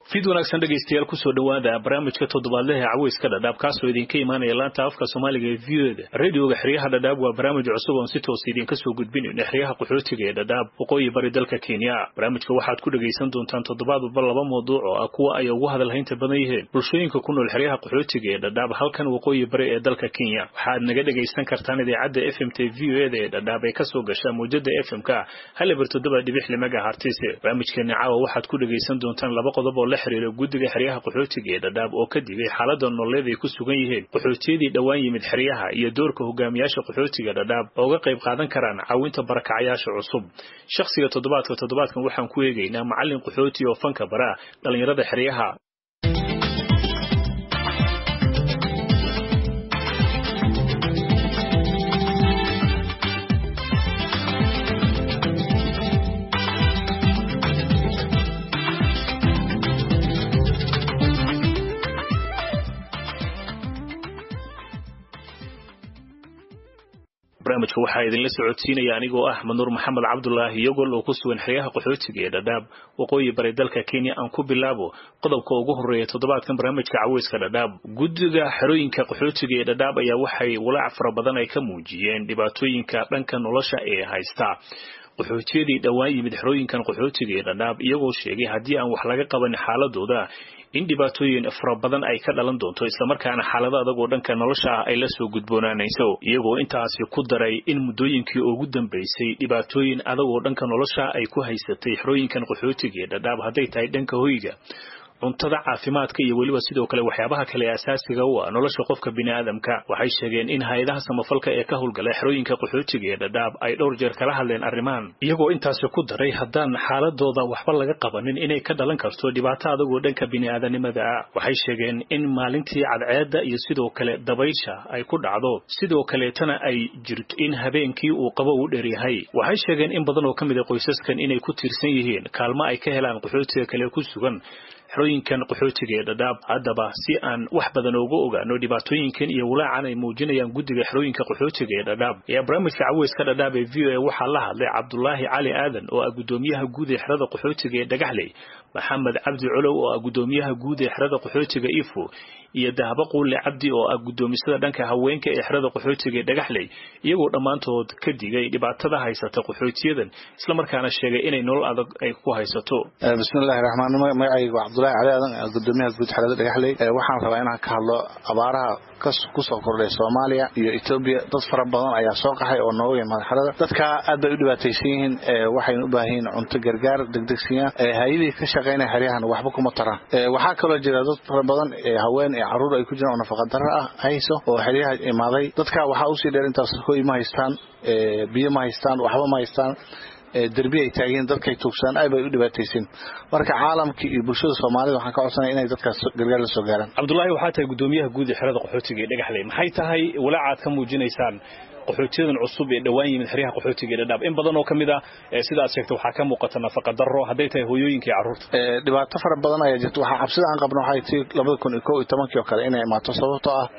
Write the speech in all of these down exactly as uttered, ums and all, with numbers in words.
fid wanaagsan dhageystayaal ku soo dhawaada barnaamijka toddobaadlaha caweyska dhadhaab kaasoo idinka imaanaya laanta afka Soomaaliga ee V O A radioga xiriyaha dhadhaab waa barnaamij cusub oo si toos idinka soo gudbinayna xiriyaha qaxootiga ee dhadhaab waqooyi bari dalka Kenya barnaamijka waxaad ku dhageysan doontaan toddobaadba laba mowduuc oo ah kuwa ay ugu hadalhaynta badan yihiin bulshooyinka ku nool xiriyaha qaxootiga ee dhadhaab halkan waqooyi bari ee dalka Kenya waxaad naga dhageysan kartaan idaacadda F M T V O A ee dhadhaab ay ka soo gashaa muujada F M ka hal bar toddoba dhibic lix megahertz barnaamijkeena caawa waxaad ku dhageysan doontaan laba qodob oo la xiriira guddiga xiriyaha qaxootiga ee dhadhaab oo ka digay xaaladda nololeed ay ku sugan yihiin qaxootiyadii dhawaan yimid xiriyaha iyo doorka hogaamiyaasha qaxootiga dhadhaab oo ga qayb qaadan karaan caawinta barakacayaasha cusub shakhsiga toddobaadka toddobaadkan waxaan ku eegaynaa macallin qaxooti oo fanka bara dhalinyarada xiriyaha barnaamijka waxa idin la socodsiinaya anigoo ah Manuur Maxamed Cabdullaahi iyagoo oo ku sugan xiriyaha qaxootiga ee dhadhaab waqooyi bari dalka Kenya aan ku bilaabo qodobka ugu horeeya toddobaadkan barnaamijka caweyska dhadhaab guddiga xirooyinka qaxootiga ee dhadhaab ayaa waxay walaac fara badan ay ka muujiyeen dhibaatooyinka dhanka nolosha ee haysta qaxootiyadii dhawaan yimid xirooyinkan qaxootiga ee dhadhaab iyagoo sheegay haddii aan wax laga qaban xaaladooda in dhibaatooyin fara badan ay ka dhalan doonto isla markaana xaalado adag oo dhanka nolosha ay la soo gudboonaanayso iyagoo intaasi ku daray in muddooyinkii ugu dambeysay dhibaatooyin adag oo dhanka nolosha ay ku haysatay xirooyinkan qaxootiga ee dhadhaab hadday tahay dhanka hoyga cuntada caafimaadka iyo waliba sidoo kale waxyaabaha kale asaasiga u ah nolosha qofka bini'aadamka waxay sheegeen in hay'adaha samafalka ee ka howlgala xirooyinka qaxootiga ee dhadhaab ay dhowr jeer kala hadleen arrimahan iyagoo intaasi ku daray haddaan xaaladooda waxba laga qabanin inay ka dhalan karto dhibaato adag oo dhanka bini'aadanimada ah waxay sheegeen in maalintii cadceedda iyo sidoo kale dabaysha ay ku dhacdo sidoo kaleetana ay jirto in habeenkii uu qabo u dheeryahay waxay sheegeen in badan oo ka mid ah qoysaskan inay ku tiirsan yihiin kaalmo ay ka helaan qaxootiga kale ku sugan xirooyinkan qaxootiga ee dhadhaab haddaba si aan wax badan uga ogaano dhibaatooyinkan iyo walaacan ay muujinayaan guddiga xirooyinka qaxootiga ee dhadhaab ayaa barnaamijka caweyska dhadhaab ee V O A waxaa la hadlay Cabdullaahi Cali Aadan oo ah gudoomiyaha guud ee xirada qaxootiga ee Dhagaxley Maxamed Cabdi Culow oo ah gudoomiyaha guud ee xirada qaxootiga Ifo iyo Dahaba Quule Cabdi oo ah gudoomisada dhanka haweenka ee xirada qaxootiga ee Dhagaxley iyagoo dhamaantood ka digay dhibaatada haysata qaxootiyadan isla markaana sheegay inay nolol adag ay ku haysato bismillaahir rahmaanir rahiim magacaygu Cabdullaahi Cali Aadan gudoomiyaha guud xirada Dhagaxley waxaan rabaa inaan ka hadlo abaaraha ku soo kordhay Soomaaliya iyo Itoobiya dad fara badan ayaa soo qaxay oo nooga yimid xirada dadka aad bay u dhibaataysan yihiin waxay u baahan yihiin cunto gargaar degdegsiya hay'adaha ka shaqeynaya xiriyahan waxba kuma taraan waxa kale oo jira dad fara badan haween iyo caruur ay ku jiraan nafaqa darro ah hayso oo xiriyaha imaaday dadka waxa u sii dheer intaas hooy ma haystaan biyo ma haystaan waxba ma haystaan دربي ay taageen dadkay tuugsan ay bay u dhibaataysan marka caalamka iyo bulshada Soomaalida waxaan ka codsanay inay dadka gargaar la soo gaaraan Cabdullaahi waxa tahay gudoomiyaha guud ee xirada qaxootiga ee Dhagaxley maxay tahay walaacaad ka muujinaysaan qaxootiyadan cusub ee dhawaan yimid xiriyaha qaxootiga ee dhadhaab in badan oo kamid ah sida aad sheegtay waxa ka muuqata nafaqa darro haday tahay hooyooyinka iyo caruurta ee dhibaato fara badan ayaa jirta waxa cabsida aan qabno waxay tii laba kun iyo kow iyo toban oo kale inay imaato sababtoo ah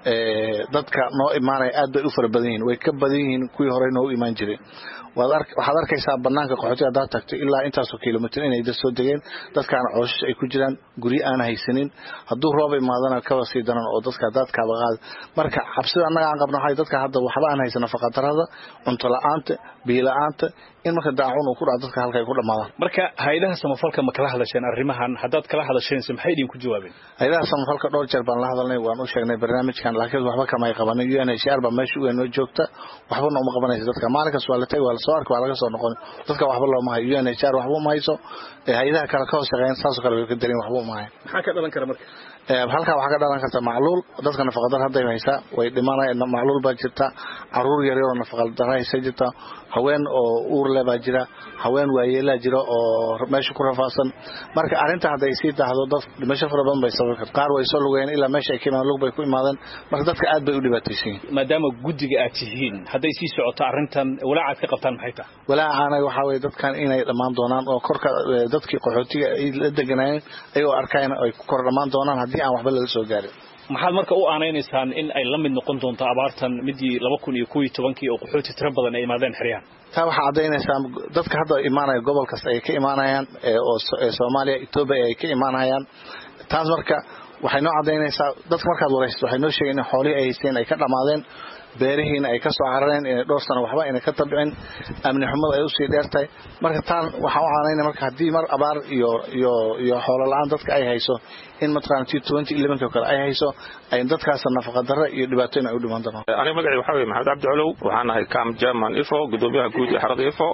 ee dadka noo imaanay aad bay u fara badan yihiin way ka badan yihiin kuwii hore noo imaan jiray waxaad arkaysaa banaanka qaxootiga hadaad tagto ilaa intaasoo kiiloomitir inay dad soo degeen dadkaan cooshash ay ku jiraan guryo aan haysanin hadduu roob imaadana kaba sii daran oo dadka dadkaaba qaad marka cabsida annaga aan qabno waxay dadka hadda waxba aan haysan nafaqa darrada cunto la'aanta biyo la'aanta in marka daacun uu ku dhaco dadka halka ay ku dhamaadaan marka hay'adaha samafalka ma kala hadasheen arrimahan haddaad kala hadasheen maxay idin ku jawaabeen hay'adaha samafalka dhowr jeer baan la hadalnay waan u sheegnay barnaamijkan laakiin waxba kama ay qabanin U N H C R ba meesha u noo joogta waxba nooma qabanayso dadka maalinkaas waa la tagay waa la soo arkay waa laga soo noqon dadka waxba looma hayo U N H C R waxba ma hayso hay'adaha kale ka shaqeeyaan saas kale way ka darin waxba ma hayo maxaa ka dhalan kara marka halka waxa ka dhalan karta macluul dadka nafaqa darro haday haysa way dhimanayaan macluul baa jirta caruur yar yar nafaqa darro haysa jirta haween oo uur leh baa jira haween waayeelaa jira oo meesha ku rafaasan marka arinta haday si daahdo dad meesha fara badan bay sabab kartaa qaar way soo lugeen ilaa meesha ay ka imaan lug bay ku imaadeen marka dadka aad bay u dhibaataysan maadaama guddiga aad tihiin haday si socoto arintan walaacaad ka qabtaan maxay tahay walaacaana waxa way dadkan inay dhamaan doonaan oo korka dadkii qaxootiga ay la deganayeen ay oo arkayna ay ku kor dhamaan doonaan haddii aan waxba laga soo gaarin maxaad marka u aanaynaysaan in ay la mid noqon doonto abaartan midii laba kun iyo kow iyo tobankii oo qaxooti tiro badan ay imaadeen xeryahan taa waxaa caddaynaysaa dadka hadda imaanaya gobol kasta ay ka imaanayaan oo Soomaaliya Itoobiya ay ka imaanayaan taas marka waxay noo caddaynaysaa dadka markaad waraysato waxay noo sheegeen in xoolihii ay haysteen ay ka dhamaadeen beerihiina ay ka soo carareen in dhowr sano waxba inay ka tabcin amni xumada ay u sii dheertay marka taan waxa uu caanaynaa marka hadii mar abaar iyo iyo iyo xoolo la'aan dadka ay hayso in matran twenty eleven ka kale ay hayso ay dadkaas nafaqa darro iyo dhibaatooyin ay u dhiman doonaan aniga magacay waxa weeye Maxamed Cabdi Colow waxaan ahay Cam German Ifo gudoomiyaha guud ee xarada Ifo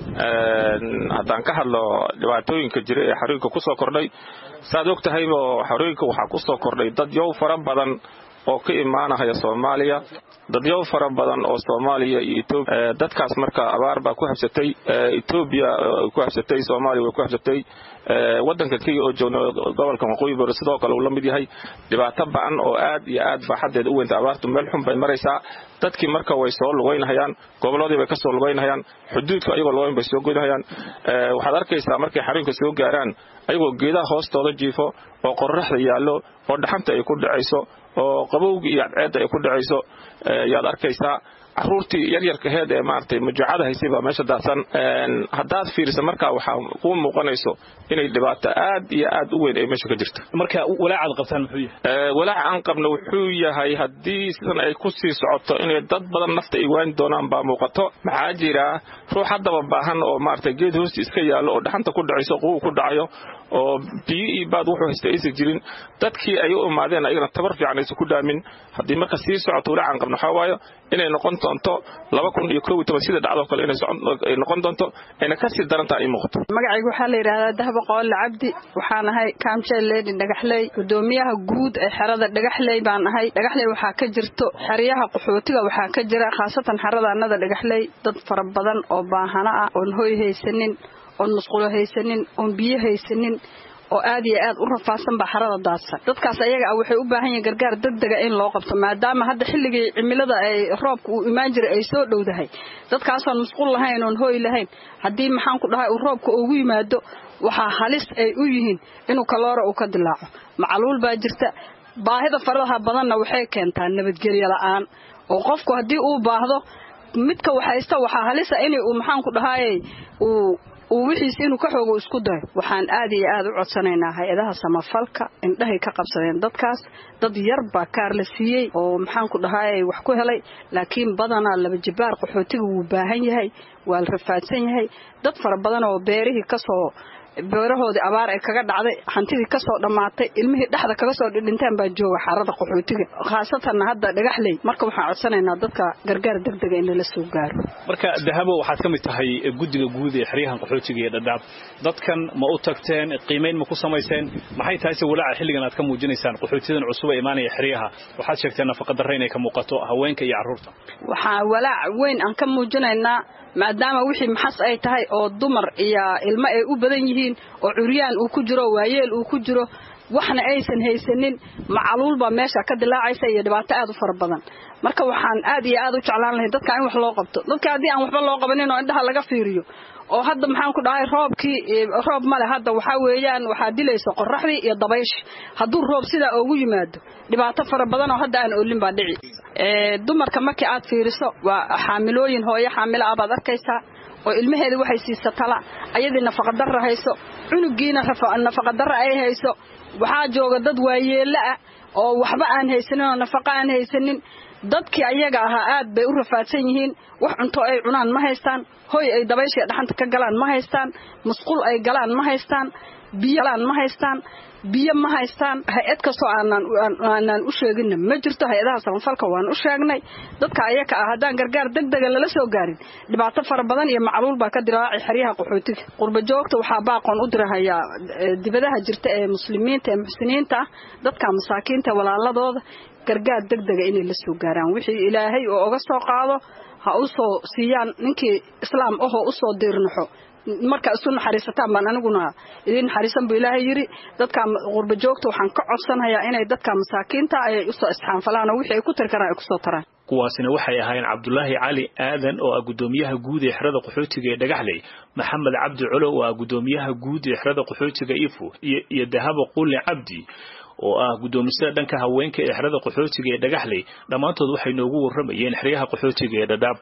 ee hadaan ka hadlo dhibaatooyinka jira ee xariirka ku soo kordhay saad ogtahay xariirka waxa ku soo kordhay dad yow fara badan oo ka imaanaya Soomaaliya dad yow fara badan oo Soomaaliya iyo Itoobiya dadkaas marka abaar ba ku habsatay Itoobiya ku habsatay Soomaaliya way ku habsatay wadanka kii oo joogno gobolka waqooyi bari sidoo kale uu la mid yahay dhibaato baan oo aad iyo aad baaxadeed u weyn abaartu meel xun bay maraysaa dadkii marka way soo lugaynayaan goboladii bay ka soo lugaynayaan xuduudka ayagoo lugayn bay soo goynayaan waxaad arkaysaa markay xariinka soo gaaraan ayagoo geedaha hoostooda jiifo oo qorraxda yaallo oo dhaxanta ay ku dhacayso oo qabowga iyo cadceed ay ku dhacayso yaad arkaysaa caruurtii yar yar ka heed ee maartay majuucada haysay baa meesha daadsan haddaad fiiriso marka waxa ku muuqanayso inay dhibaato aad iyo aad u weyn ay meesha ka jirto marka walaacaad qabtaan muxuu yahay walaac aan qabno wuxuu yahay haddii sidan ay ku sii socoto inay dad badan nafta ay waan doonaan baa muuqato maxaa jira ruux haddaba baahan oo maartay geed hoosti iska yaallo oo dhaxanta ku dhacayso qow ku dhacayo oo biyo iyo baad wuxuu haystay aysan jirin dadkii ay u imaadeen ayagana tabar fiican aysan ku dhaamin haddii marka sii socoto walaac aan qabno waxa waayo inay noqon doonto laba kun iyo kow iyo toban sida dhacdo kale inay noqon doonto ayna ka sii daran tahay muuqato magacaygu waxa la yiraahdaa Dahabo Qool Cabdi waxaan ahay Kaamjeel Leedi Dhagaxley gudoomiyaha guud ee xerada Dhagaxley baan ahay Dhagaxley waxa ka jirto xeryaha qaxootiga waxa ka jira khaasatan xerada annada Dhagaxley dad fara badan oo baahana ah oo hoy haysanin oo musqulo haysanin oo biyo haysanin oo aad iyo aad u rafaasan ba xarada daadsan dadkaas ayaga ah waxay u baahan yihiin gargaar degdeg ah in loo qabto maadaama hadda xilligii cimilada ay roobku u imaan jiray ay soo dhowdahay dadkaas aan musqul lahayn oo hooy lahayn hadii maxaan ku dhahay uu roobku ugu yimaado waxa halis ay u yihiin inuu kaloora uu ka dilaaco macaluul baa jirta baahida faraha badanna waxay keentaa nabadgelyo la'aan oo qofku hadii uu baahdo midka waxaysta waxa halis ah inuu maxaan ku dhahay uu oo wixii inuu ka xoogo isku dayo waxaan aad iyo aad u codsanaynaa hay'adaha samafalka indhahay ka qabsadeen dadkaas dad yar ba kaar la siiyay oo maxaan ku dhahay wax ku helay laakiin badana laba jibaar qaxootiga uu baahan yahay waa rafaadsan yahay dad fara badan oo beerihii ka soo beerahoodii abaar ay kaga dhacday hantidii ka soo dhamaatay ilmihii dhaxda kaga soo dhinteen baa jooga xarada qaxootiga khaasatan hadda Dhagaxley marka waxaan codsanaynaa dadka gargaar degdeg ah in la soo gaaro marka Dahabo waxaad ka mid tahay guddiga guud ee xeryahan qaxootiga ee Dhadhaab dadkan ma u tagteen qiimeyn ma ku samayseen maxay tahay si walaaca xilligan aad ka muujinaysaan qaxootidan cusub ee imaanaya xeryaha waxaad sheegteen nafaqa darro inay ka muuqato haweenka iyo carruurta waxa walaac weyn aan ka muujinaynaa maadaama wixii maxas ay tahay oo dumar iyo ilmo ay u badan yihiin oo curyaan uu ku jiro waayeel uu ku jiro waxna aysan haysanin macaluul ba meesha ka dilaacaysa iyo dhibaato aad u fara badan marka waxaan aad iyo aad u jeclaan lahayn dadka in wax loo qabto dadka hadii aan waxba loo qabanin oo indhaha laga fiiriyo oo hadda maxaan ku dhahay roobkii roob male hadda waxa weeyaan waxa dilayso qorraxdii iyo dabaysh haduu roob sida ugu yimaado dhibaato fara badan oo hadda aan oolin baa dhici ee dumarka markii aad fiiriso waa xaamilooyin hooyo xaamilo ah baad arkaysaa oo ilmaheeda waxay siisatala ayadii nafaqa darro hayso cunugiina nafaqa darro ay hayso waxa jooga dad waayeel ah oo waxba aan haysanin oo nafaqa aan haysanin dadkii ayaga ahaa aad bay u rafaadsan yihiin wax cunto ay cunaan ma haystaan hooy ay dabaysha dhaxanta ka galaan ma haystaan musqul ay galaan ma haystaan biyo galaan ma haystaan biyo ma haystaan hay'ad kasto aanan aanan u sheegin ma jirto hay'adaha samafalka waan u sheegnay dadka ayaga ah hadaan gargaar degdeg ah la soo gaarin dhibaato fara badan iyo macaluul baa ka dilaacay xeryaha qaxootiga qurba joogta waxa baaqoon u dirahaya dibadaha jirta ee muslimiinta ee muxsiniinta dadka masaakiinta walaaladooda gargaar degdeg ah inay la soo gaaraan wixii ilaahay oo uga soo qaado ha u soo siiyaan ninkii islaam ah oo u soo diirnaxo marka isu naxariisataan baan aniguna idin naxariisan buu ilaahay yiri dadka qurba joogta waxaan ka codsanayaa inay dadka masaakiinta ay u soo isxaanfalaan oo wixii ay ku tirkaraan ay ku soo taraan kuwaasina waxay ahaayeen Cabdullaahi Cali Aadan oo ah gudoomiyaha guud ee xerada qaxootiga ee Dhagaxley Maxamed Cabdi Colow oo ah gudoomiyaha guud ee xerada qaxootiga Ifo iyo Dahabo Quli Cabdi oo ah gudoomiyaha dhanka haweenka ee xerada qaxootiga ee Dhagaxley dhamaantood waxay noogu waramayeen xeryaha qaxootiga ee Dadaab.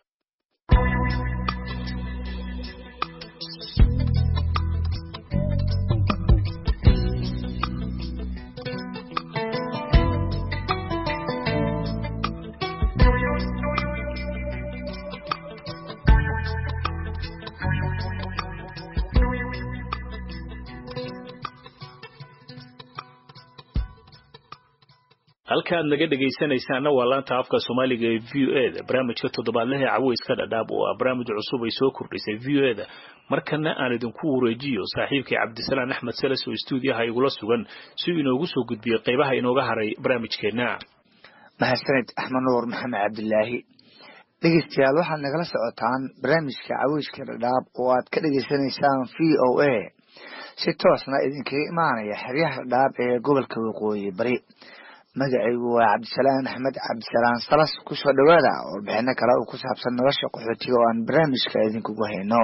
halka naga dhageysanaysaana waa laanta afka Soomaaliga ee V O A da barnaamijka toddobaadlaha Caweyska Dhadhaab oo barnaamij cusub ay soo kordhisay V O A da markana aan idinku wareejiyo saaxiibkay Cabdisalaan Axmed Salas oo stuudiyaha igula sugan si uu inoogu soo gudbiyo qaybaha inooga haray barnaamijkeena. mahadsanid Axmed Nuur Maxamed Cabdilaahi. dhegeystayaal waxaad nagala socotaan barnaamijka Caweyska Dhadhaab oo aad ka dhageysanaysaan V O A si toosna idinkaga imaanaya xeryaha Dhadhaab ee gobolka Waqooyi Bari. magacaygu waa Cabdisalaan Axmed Cabdisalaan Salas ku soo dhawaada oo bixina kala oo ku saabsan nolosha qaxootiga oo aan barnaamijka idinkugu hayno.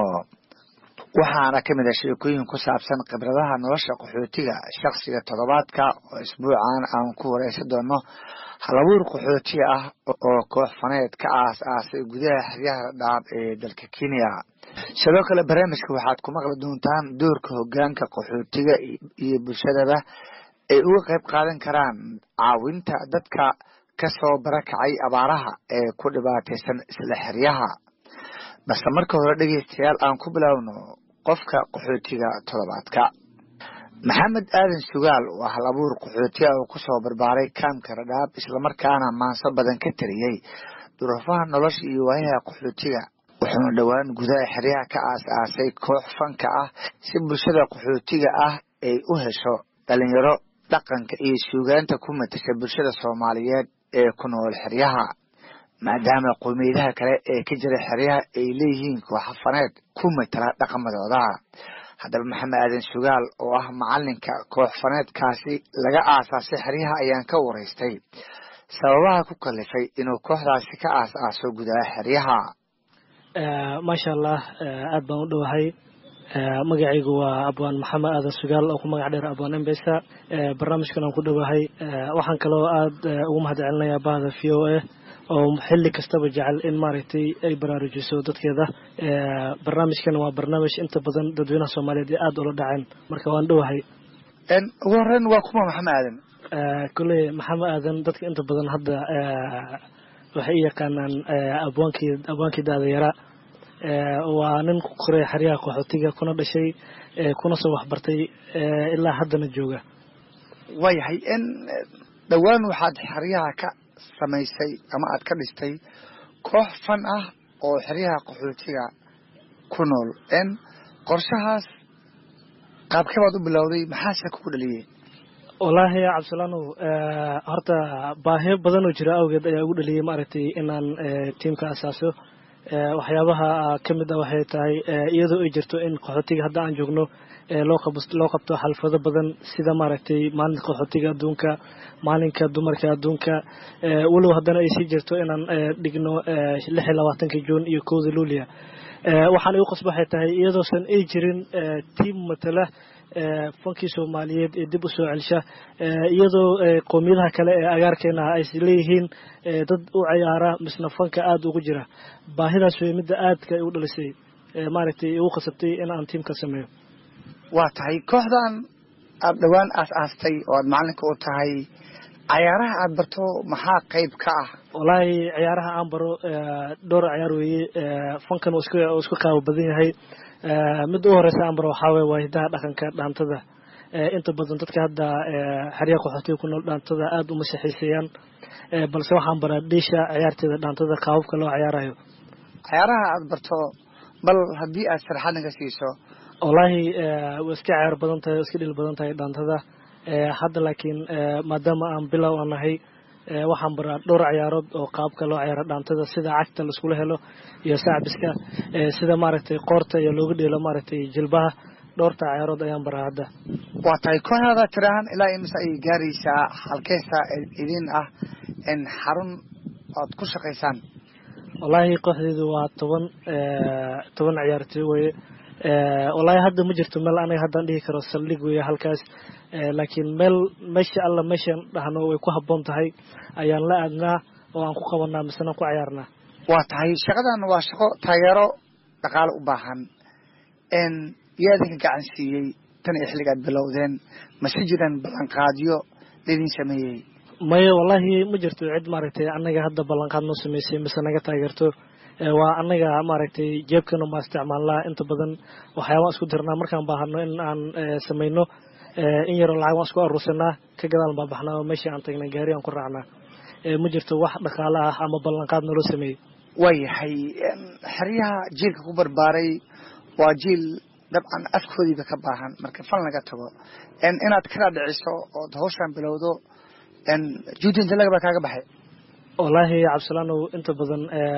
waxaana ka mid ah sheekooyin ku saabsan khibradaha nolosha qaxootiga shakhsiga toddobaadka oo isbuucan aan ku wareysan doono halabuur qaxooti ah oo koox faneed ka aas-aasay gudaha xeryaha Dhadhaab ee dalka Kenya. sidoo kale barnaamijka waxaad ku maqli doontaan doorka hoggaanka qaxootiga iyo bulshadaba ay uga qayb qaadan karaan caawinta dadka ka soo barakacay abaaraha ee ku dhibaataysan isla xeryaha. balse marka hore dhegeystayaal aan ku bilowno qofka qaxootiga toddobaadka. maxamed aadan sugaal waa hal abuur qaxootiga oo ku soo barbaaray kaamka Dhadhaab isla markaana maanso badan ka tariyay duruufaha nolosha iyo waayaha qaxootiga. wuxuuna dhowaan gudaha xeryaha ka aas-aasay koox fanka ah si bulshada qaxootiga ah ay u hesho dhalinyaro dhaqanka iyo suugaanta ku matasha bulshada Soomaaliyeed ee ku nool xeryaha, maadaama qowmiyadaha kale ee ka jira xeryaha ay leeyihiin koox faneed ku matala dhaqamadooda. haddaba maxamed aadan sugaal oo ah macalinka koox faneedkaasi laga aasaasay xeryaha ayaan ka wareystay sababaha ku kalifay inuu kooxdaasi ka aas-aaso gudaha xeryaha. maasha allah aad baan u dhowahay. magacaygu waa abwaan maxamed aadan sugaal oo ku magac dheer abwaan embesa. barnaamijkan aan ku dhowahay waxaan kaloo aad ugu mahadcelinayaa bahda V O A oo xilli kastaba jecel in maaragtay ay baraarujiso dadkeeda. barnaamijkan waa barnaamij inta badan dadweynaha Soomaaliyeed ee aad ula dhaceen, marka waan dhowahay. ugu horreyn waa kuma maxamed aadan? kulley maxamed aadan dadka inta badan hadda waxay u yaqaanaan abwaankii abwaankii daada yaraa. waa nin ku koray xeryaha qaxootiga kuna dhashay kuna soo waxbartay ilaa haddana jooga. waayahay in dhowaan waxaad xeryaha ka samaysay ama aad ka dhistay koox fan ah oo xeryaha qaxootiga ku nool. n qorshahaas qaabkee baad u bilowday, maxaase kugu dhaliyey? wallaahi cabdisalaanow horta baahiyo badan oo jira awgeed ayaa ugu dhaliyey maaragtay inaan tiimka asaaso. waxyaabaha ka mid ah waxay tahay iyadoo ay jirto in qaxootiga hadda aan joogno loo qabto loo qabto xalfado badan sida maaragtay maalinka qaxootiga adduunka, maalinka dumarka adduunka, walow haddana ay sii jirto inaan dhigno lix iyo labaatanka juun iyo kowda luuliya. waxaan igu qasba waxay tahay iyadoosan ay jirin tiim matala fankii Soomaaliyeed ee dib u soo celsha, iyadoo qowmiyadaha kale ee agaarkeena ay leeyihiin dad u ciyaara misna fanka aad ugu jira. baahidaas way midda aadka u dhalisay maaragtay ugu qasabtay in aan tiimka sameeyo. waa tahay kooxdan aad dhowaan aas-aastay oo aad macalinka u tahay, ciyaaraha aad barto maxaa qayb ka ah? wallaahi ciyaaraha aan baro dhowr ciyaar weeye. fankan uu isku uu isku qaabo badan yahay. mid u horeysa aan baro waxaa weeye waa hidaha dhaqanka dhaantada. inta badan dadka hadda xeryaha qaxootiga ku nool dhaantada aad uma saxiisayaan, balse waxaan baraa dhiisha ciyaarteeda dhaantada qaababka loo ciyaarayo. ciyaaraha aad barto bal haddii aad sharaxaad naga siiso. wallaahi way iska ciyaar badan tahay, iska dhil badan tahay dhaantada. hadda laakiin maadaama aan bilow aan nahay waxaan baraa dhowr ciyaarood oo qaabka loo ciyaaro dhaantada, sida cagta la iskula helo iyo sacbiska, sida maaragtay qoorta iyo looga dheelo maaragtay jilbaha. dhowrta ciyaarood ayaan baraa hadda. waa tahay kooxdaada tirahan ilaa imise ay gaaraysaa? halkeesa idin ah in xarun aad ku shaqaysaan? wallaahi kooxdeedu waa toban toban ciyaartoy weeye wallaahi hadda ma jirto meel aniga haddaan dhihi karo saldhig weeye halkaas laakiin meel meesha alla meeshaan dhahno way ku habboon tahay ayaan la aadnaa oo aan ku qabanaa misena ku ciyaarnaa waa tahay shaqadan waa shaqo taageero dhaqaale u baahan n yaa idinka gacan siiyey tan iyo xilligaad bilowdeen mase jiraan ballanqaadyo laydin sameeyey maya wallaahi ma jirto cid maaragtay annaga hadda ballanqaad noo sameysay mise naga taageerto waa annaga maaragtay jeebkana ma isticmaalnaa inta badan waxyaabaan isku dirnaa markaan baahano in aan samayno in yaroo lacag waan isku aruursanaa ka gadaal baan baxnaa oo meeshii aan tagnay gaari aan ku raacnaa ma jirto wax dhaqaale ah ama ballanqaad naloo sameeyey waayahay xeryaha jiilka ku barbaaray waa jiil dabcan afkoodiiba ka baahan marka fal laga tago inaad kala dhiciso ood hawshaan bilowdo juudi inta lagaba kaaga baxay wallaahi cabdisalaanow inta badan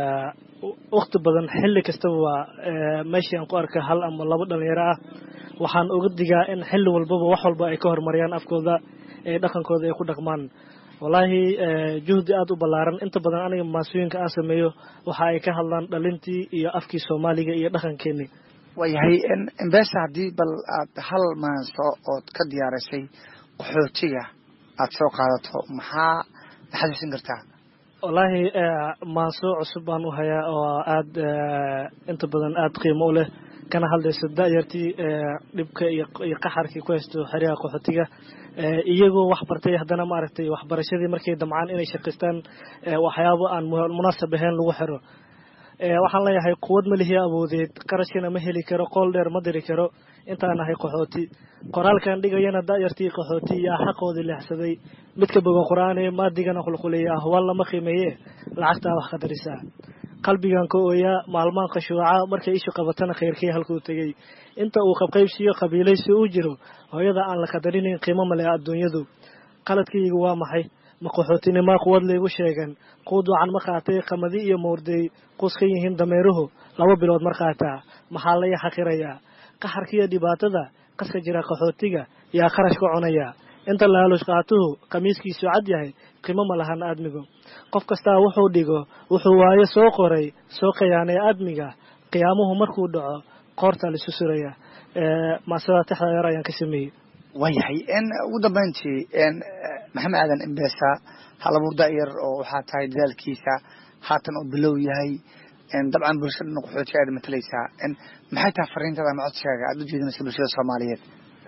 wakti badan xilli kastaba waa meeshii aan ku arka hal ama labo dhalinyaro ah waxaan uga digaa in xilli walbaba wax walba ay ka horumariyaan afkooda ee dhaqankooda ay ku dhaqmaan wallaahi juhdi aada u ballaaran inta badan aniga maasooyinka aan sameeyo waxa ay ka hadlaan dhalintii iyo afkii soomaaliga iyo dhaqankeeni waayahay embesa haddii bal aad hal maanso ood ka diyaarisay qaxootiga aada soo qaadato maxaa xasuusin kartaa wallaahi maanso cusub baan u hayaa oo aada inta badan aada qiimo u leh kana hadlayso da'yartii dhibka iyo qaxarkii ku haysto xeryaha qaxootiga iyagoo wax bartay haddana maaragtay waxbarashadii markay damcaan inay shaqaystaan waxyaabo aan munaasab ahayn lagu xiro waxaan leeyahay quwad ma lihi awoodeed qarashkana ma heli karo qool dheer ma diri karo intaan ahay qaxooti qoraalkan dhigayana da'yartii qaxooti yaa xaqoodii leexsaday midka bogo qur-aan ee maadigana qulquleeya ahwaal lama qiimeeye lacagtaa wax qadarisaa qalbigan ka ooyaa maalmaan qashuuca markay ishu qabatana khayrkii halkuu tegey inta uu qabqaybsiyo qabiilaysi uu jiro hooyada aan la qadarinin qiimo male adduunyadu qaladkaygu waa maxay ma qaxootinimaa quwad laygu sheegan quud wacan ma qaatay qamadi iyo moordeey quus ka yihiin dameeruhu laba bilood mar qaataa maxaa laya xaqirayaa qaxarkiiyo dhibaatada qaska jira qaxootiga yaa kharash ka cunaya inta laalush qaatuhu khamiiskiisu cad yahay qiimo ma lahan aadmigu qof kastaa wuxuu dhigo wuxuu waayo soo qoray soo khiyaanay aadmiga qiyaamuhu markuu dhaco qoorta lisu suraya maasada taxda yar ayaan ka sameeyey waayahay ugu dambayntii maxamed aadan embesa hal abuur da'yar oo waxaa tahay dadaalkiisa haatan oo bilow yahay dabcan bulshada dhan qaxootiga aad matalaysaa maxay tahay fariintada ama codsigaaga aada u jeedinaysa bulshada soomaaliyeed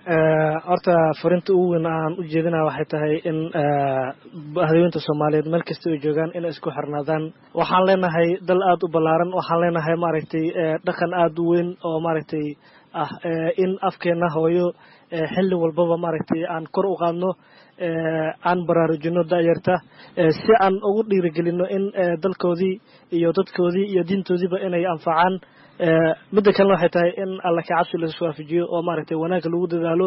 horta fariinta ugu weyn aan u jeedinaya waxay tahay in hadaweynta soomaaliyeed meel kasta ay joogaan inay isku xirnaadaan waxaan leenahay dal aada u ballaaran waxaan leenahay maaragtay dhaqan aada u weyn oo maaragtay ah in afkeena hooyo xilli walbaba maaragtay aan kor u qaadno aan baraarujino da'yarta si aan ugu dhiirigelino in dalkoodii iyo dadkoodii iyo diintoodiiba inay anfacaan midda kalena waxay tahay in alla ka cabsi laisku waafajiyo oo maaragtay wanaagga lagu dadaalo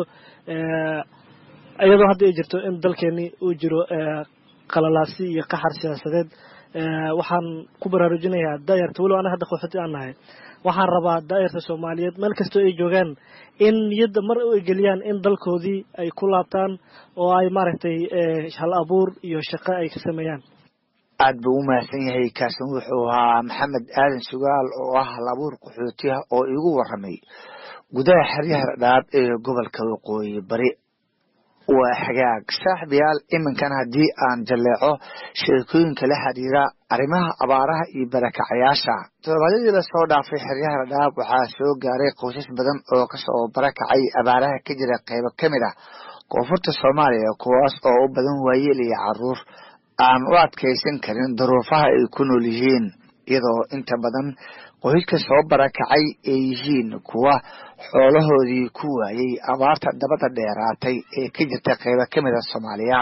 iyadoo hadda ay jirto in dalkeeni uu jiro qalalaasi iyo qaxar siyaasadeed waxaan ku baraarujinayaa da'yarta walow anaga hadda qaxooti aan nahay waxaan rabaa da'yarta soomaaliyeed meel kastoo ay joogaan in niyadda mar ay geliyaan in dalkoodii ay ku laabtaan oo ay maaragtay hal abuur iyo shaqo ay ka sameeyaan aad buu u mahadsan yahay kaasin wuxuu ahaa maxamed aadan sugaal oo ah hal abuur qaxootiha oo iigu warramay gudaha xeryaha dhadhaab ee gobolka waqooyi bari waa xagaag saaxiibayaal iminkan haddii aan jalleeco sheekooyinka la xiriira arrimaha abaaraha iyo barakacayaasha toddobaadyadii lasoo dhaafay xeryaha dhadhaab waxaa soo gaaray qoysas badan oo kasoo barakacay abaaraha ka jira qaybo ka mid ah koonfurta soomaaliya kuwaas oo u badan waayeel iyo caruur aan u adkaysan karin duruufaha ay ku nool yihiin iyadoo inta badan qoyska soo barakacay ay yihiin kuwa xoolahoodii ku waayey abaarta dabada dheeraatay ee ka jirta qaybo ka mid a soomaaliya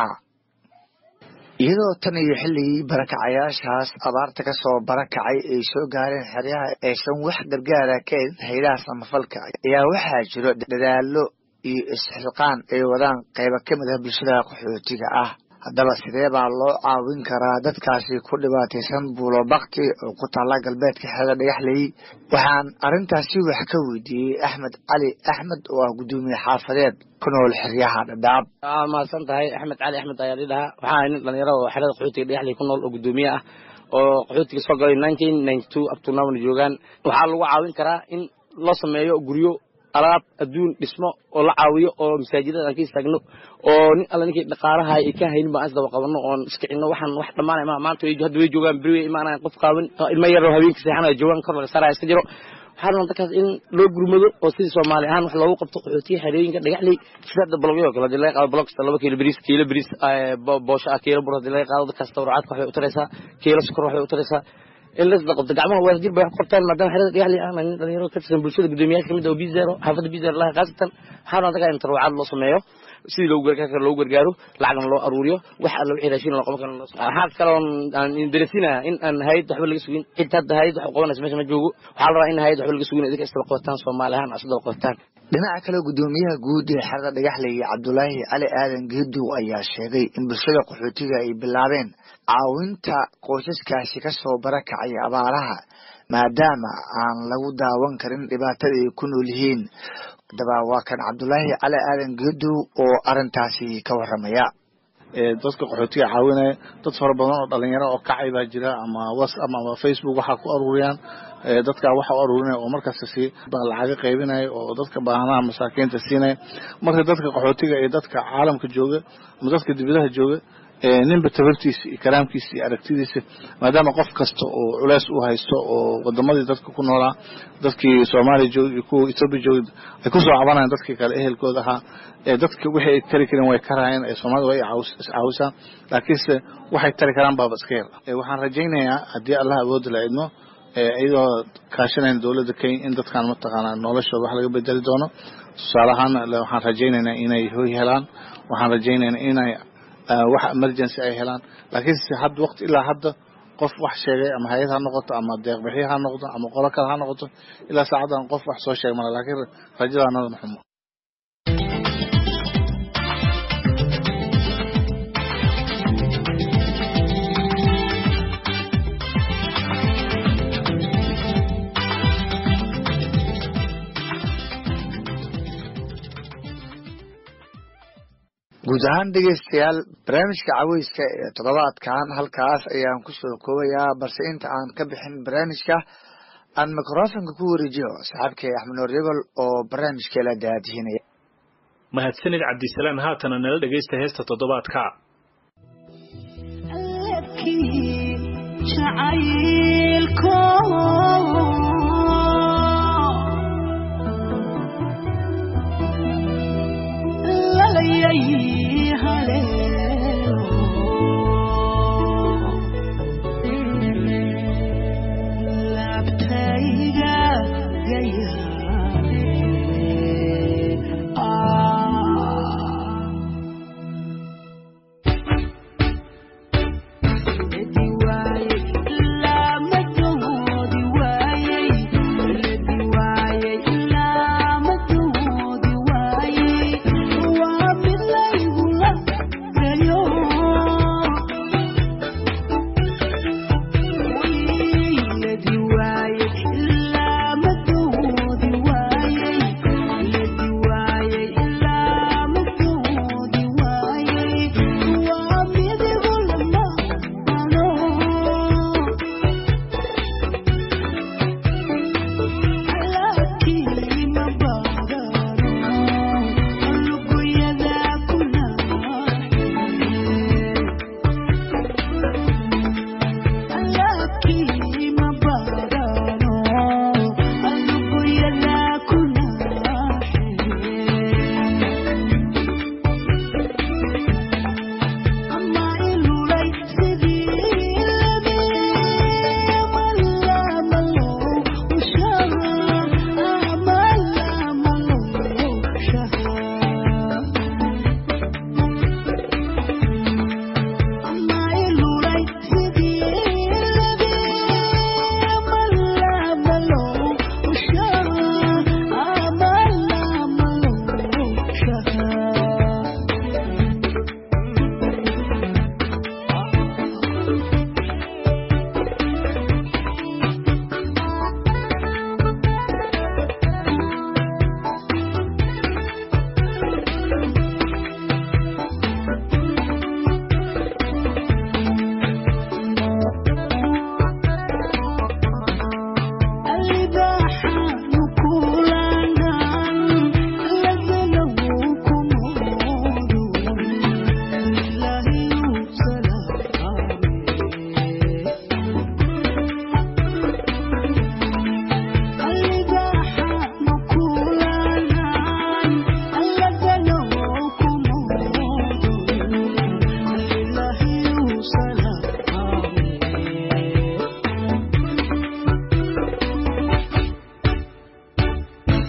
iyadoo tan iyo xilligii barakacayaashaas abaarta kasoo barakacay ay soo gaareen xeryaha aysan wax gargaara ka helin haylaha samafalka ayaa waxaa jiro dadaalo iyo isxilqaan ay wadaan qaybo ka mid ah bulshada qaxootiga ah haddaba sidee baa loo caawin karaa dadkaasi ku dhibaataysan buulo bakti oo ku taalla galbeedka xeega dhagaxley waxaan arrintaasi wax ka weydiiyey axmed cali axmed oo ah guddoomiye xaafadeed ku nool xeryaha dhadhaab waa mahadsan tahay axmed cali axmed ayaa lidhahaa waxaa nin dhalinyaro oo xerada qaxootiga dhagaxley ku nool oo guddoomiye ah oo qaxootiga soo galay nineteen ninety-two up to now joogan waxa lagu caawin karaa in loo sameeyo guryo alaab adduun dhismo oo la caawiyo oo masaajidada aan ka istaagno oo nin alla ninkii dhaqaalaha ay ka haynin baan asdaba qabano oo iskicino waxaan wax dhamaanay ma maanta way hadda way joogan bari imaanayaan qof qaawan ilma yar oo habeenkii seexanaya joogan kor laga saaraya iska jiro waxaan dadkaas in loo gurmado oo sidii Soomaali ahaan wax loogu qabto qaxootiga xerooyinka dhagaxley sida blogyo kala dilay qaado blog laba kiilo bariis kiilo bariis boosha kiilo bur dilay qaado dadkaas tawraad wax u taraysa kiilo sokor wax u taraysa إلا إذا جمعوا وزير بيحققتان ما دام حريق يعني أنا أنا يروح كتير بالشدة قدوميات كم ده وبيزيرو حافظ بيزير الله قاسة حاول هذا كان تروح على الله سمعه سيد لو جرك لو جرجارو لعنة الله أروريو وحال لو عيراشين الله قمكان الله حال كلام إن درسنا إن أن هاي تحول الجسوين إنت هذا هاي تحققنا سمعنا مجوجو حال رأينا هاي تحول الجسوين إذا استلقوتان صومالها أصدق قوتان dhinaca kale gudoomiyaha guud ee xarada dhagaxley Cabdullaahi Cali Aadan Geedo ayaa sheegay in bulshada qaxootiga ay bilaabeen caawinta qoysaskaasi ka soo barakacay abaaraha maadaama aan lagu daawan karin dhibaatada ay ku nool yihiin daba waa kan Cabdullaahi Cali Aadan Geedo oo arintaasi ka waramaya ee dadka qaxootiga caawinaya dad fara badan oo dhalinyaro oo kacay baa jira ama WhatsApp ama Facebook waxa ku ururiyaan ee dadka waxa u ururinay oo markaas si lacag qaybinay oo dadka baahanaha masaakiinta siinay marka dadka qaxootiga ee dadka caalamka jooga ama dadka dibadaha jooga ee ninba tabartiisa iyo karaamkiisa iyo aragtidiisa maadaama qof kasta oo culays u haysto oo wadamadii dadka ku noolaa dadkii Soomaaliya joogay kuwa Itoobiya joogay ay ku soo cabanayaan dadkii kale ehelkooda ahaa ee dadka wixii ay tari kareen way karayeen ee Soomaaliya way caawisa laakiinse waxay tari karaan baaba iska yar ee waxaan rajaynayaa hadii Allah awood la idmo ee iyadoo kaashanayna dawladda Kenya in dadkan ma taqaanaa noloshooda wax laga bedeli doono tusaalahaan waxaan rajaynaynaa inay hooy helaan waxaan rajaynaynaa inay wax emergency ay helaan laakiin si had waqti ilaa hadda qof wax sheegay ama hay'ad ha noqoto ama deeq bixiye ha noqoto ama qolo kale ha noqoto ilaa saacadan qof wax soo sheegay ma laakiin rajadaanada maxumo guud ahaan dhegeystayaal barnaamijka caweyska ee toddobaadkan halkaas ayaan ku soo koobayaa balse inta aan ka bixin barnaamijka aan mikrofonka ku wareejiyo saaxiibkay Axmed Nuur Yagol oo barnaamijka la daadihinaya mahadsanid Cabdisalaan haatana nala dhageysta heesta toddobaadka Why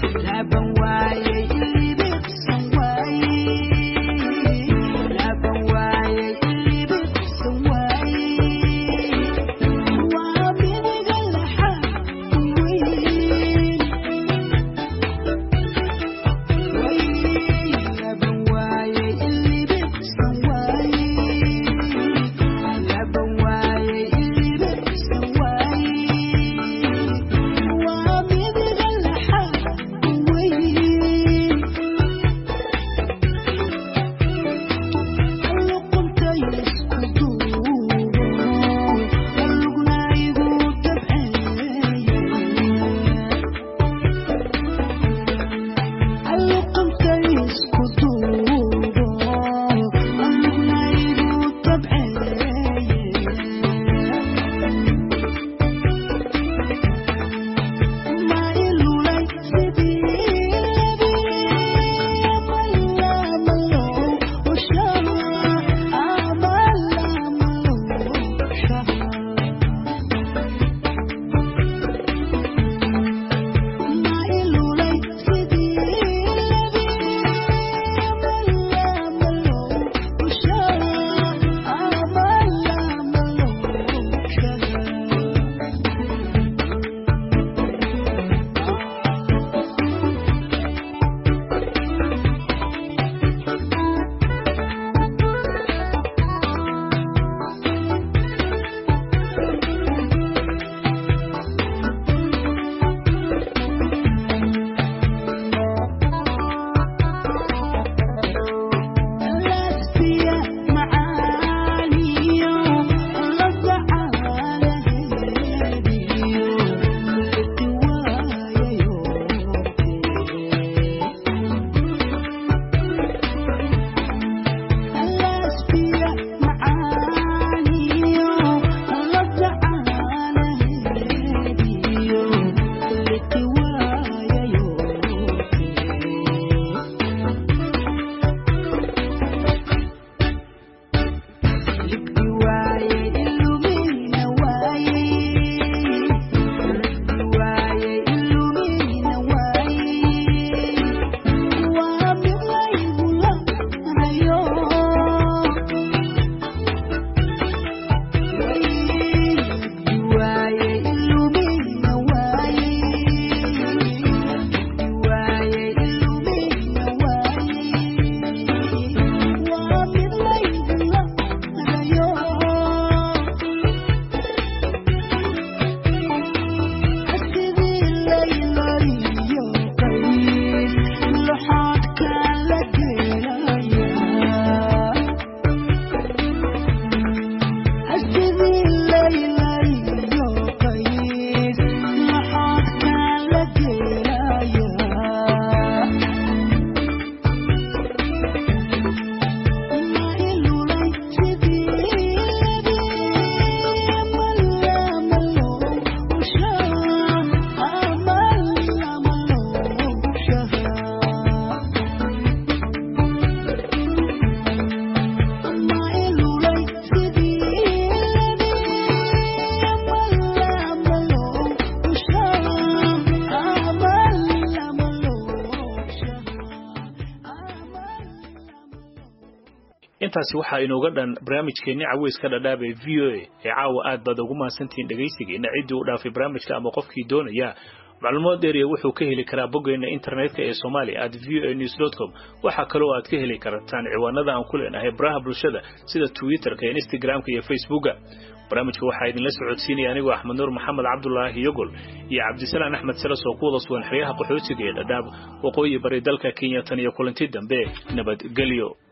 intaasi waxa inooga dhan barnaamijkeena caweyska dhadhaab ee V O A ee caawa aad baad ugu maasantiin dhageysigeena cidii u dhaafay barnaamijka ama qofkii doonaya macluumaad dheer wuxuu ka heli karaa boggeena internetka ee Somali at v o a news dot com waxa kale oo aad ka heli kartaan ciwaanada aan ku leenahay baraha bulshada sida Twitterka, Instagramka iyo Facebooka. barnaamijka waxa idin la socodsiinaya anigu Axmed Nuur Maxamed Cabdullaahi Yogol iyo Cabdisalaan Axmed Salas oo ku wada sugan xiriyaha qaxootiga ee dhadhaab waqooyi bari dalka Kenya tan iyo kulantii dambe nabad gelyo.